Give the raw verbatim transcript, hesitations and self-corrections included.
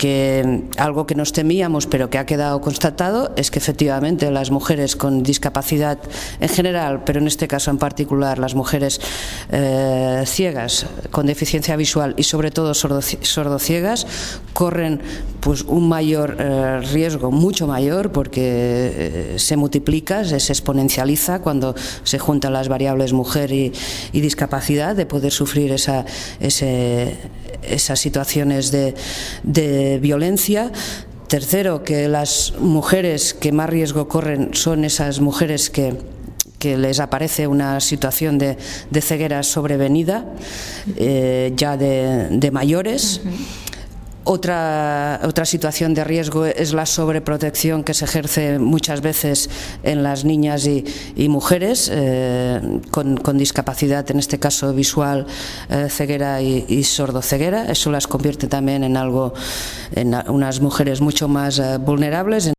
porque algo que nos temíamos pero que ha quedado constatado es que efectivamente las mujeres con discapacidad en general, pero en este caso en particular las mujeres eh, ciegas con deficiencia visual y sobre todo sordociegas corren pues un mayor eh, riesgo, mucho mayor, porque eh, se multiplica, se, se exponencializa cuando se juntan las variables mujer y, y discapacidad, de poder sufrir esa, ese, esas situaciones de, de violencia. Tercero, que las mujeres que más riesgo corren son esas mujeres que que les aparece una situación de, de ceguera sobrevenida, eh, ya de, de mayores. Uh-huh. Otra, otra situación de riesgo es la sobreprotección que se ejerce muchas veces en las niñas y, y mujeres eh, con, con discapacidad, en este caso visual, eh, ceguera y, y sordoceguera. Eso las convierte también en algo, en unas mujeres mucho más eh, vulnerables.